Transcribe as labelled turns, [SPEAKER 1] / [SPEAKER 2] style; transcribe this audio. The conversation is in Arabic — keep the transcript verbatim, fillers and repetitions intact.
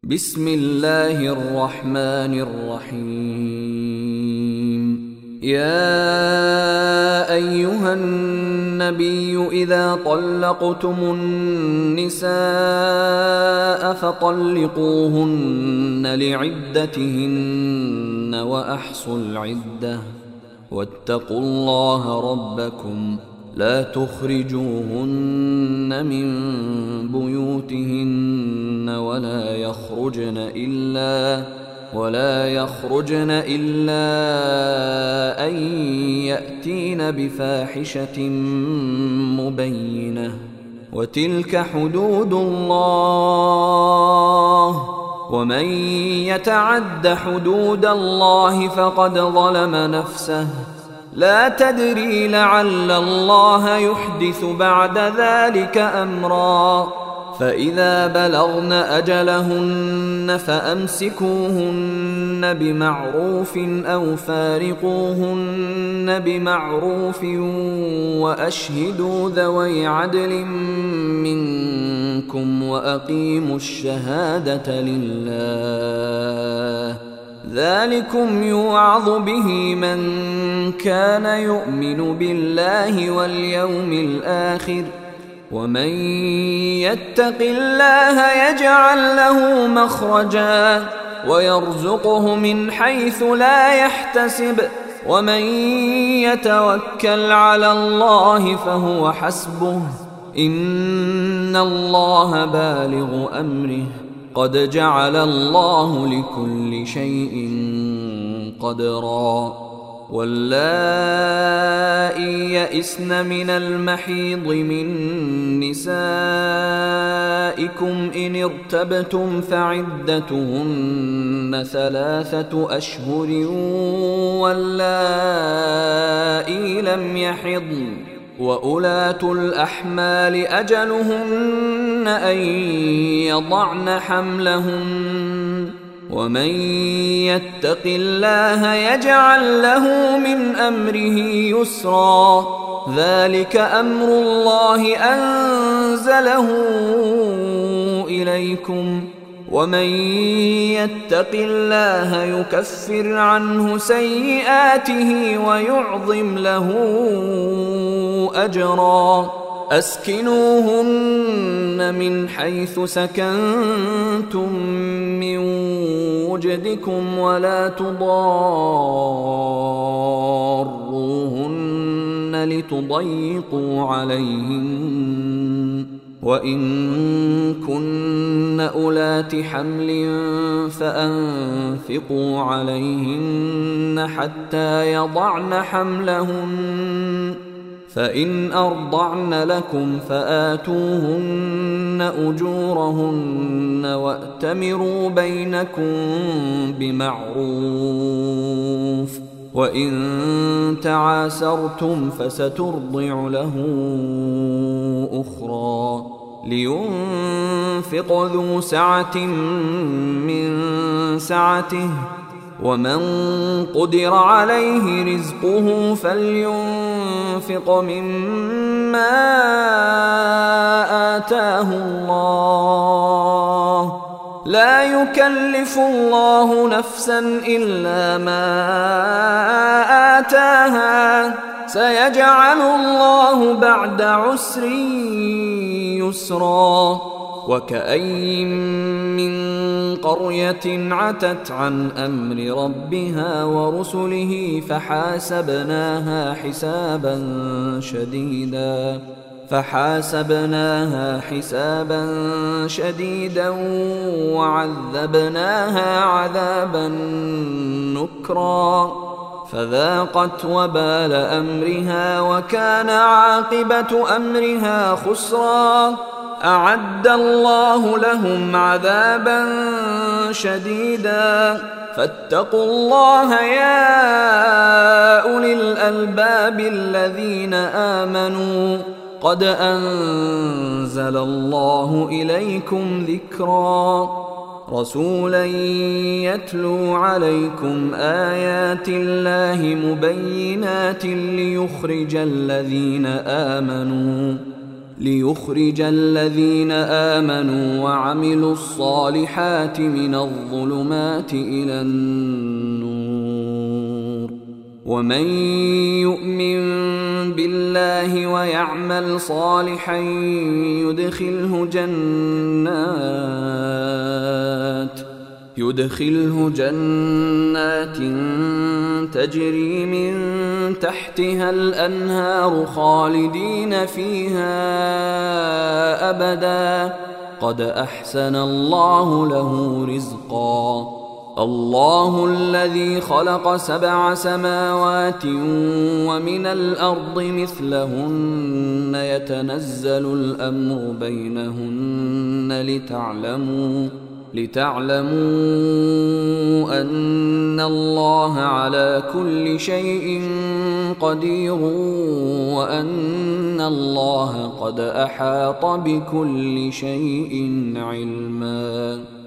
[SPEAKER 1] بسم الله الرحمن الرحيم. يا أيها النبي إذا طلقتم النساء فطلقوهن لعدتهن وأحصوا العدة واتقوا الله ربكم لا تخرجوهن من بيوتهن ولا يخرجن إلا ولا يخرجن إلا أن يأتين بفاحشة مبينة وتلك حدود الله ومن يتعد حدود الله فقد ظلم نفسه لا تدري لعل الله يحدث بعد ذلك أمرا فإذا بلغن أجلهن فأمسكوهن بمعروف أو فارقوهن بمعروف وأشهدوا ذوي عدل منكم وأقيموا الشهادة لله ذلكم يوعظ به من كان يؤمن بالله واليوم الآخر ومن يتق الله يجعل له مخرجا ويرزقه من حيث لا يحتسب ومن يتوكل على الله فهو حسبه إن الله بالغ أمره قد جعل الله لكل شيء قدرا واللائي يئسن من المحيض من نسائكم إن ارتبتم فعدتهن ثلاثة أشهر واللائي لم يحضن وأولاة الأحمال أجلهن أن يضعن حملهن ومن يتق الله يجعل له من أمره يسرا ذلك أمر الله أنزله إليكم ومن يتق الله يكفر عنه سيئاته ويعظم له أجرا أسكنوهن من حيث سكنتم من وجدكم ولا تضاروهن لتضيقوا عليهن وإن كن أولات حمل فأنفقوا عليهن حتى يضعن حملهن فإن أرضعن لكم فآتوهن أجورهن وأتمروا بينكم بمعروف وإن تعاسرتم فسترضع له أخرى لينفق ذو سعة من سعته ومن قدر عليه رزقه فلينفق مما آتاه الله لا يكلف الله نفسا إلا ما آتاها سيجعل الله بعد عسر يسرا وكأين من قرية عتت عن أمر ربها ورسله فحاسبناها حسابا شديدا فحاسبناها حسابا شديدا وعذبناها عذابا نكرا فذاقت وبال أمرها وكان عاقبة أمرها خسرا أعد الله لهم عذابا شديدا فاتقوا الله يا أولي الألباب الذين آمنوا قد أنزل الله إليكم ذكرا رسولا يتلو عليكم آيات الله مبينات ليخرج الذين آمنوا ليخرج الذين آمنوا وعملوا الصالحات من الظلمات إلى النور. ومن يؤمن بالله ويعمل صالحا يدخله جنات يدخله جنات تجري من تحتها الأنهار خالدين فيها أبدا قد أحسن الله له رزقا. الله الذي خلق سبع سماوات ومن الأرض مثلهن يتنزل الأمر بينهن لتعلموا لتعلموا أن الله على كل شيء قدير وأن الله قد أحاط بكل شيء علما.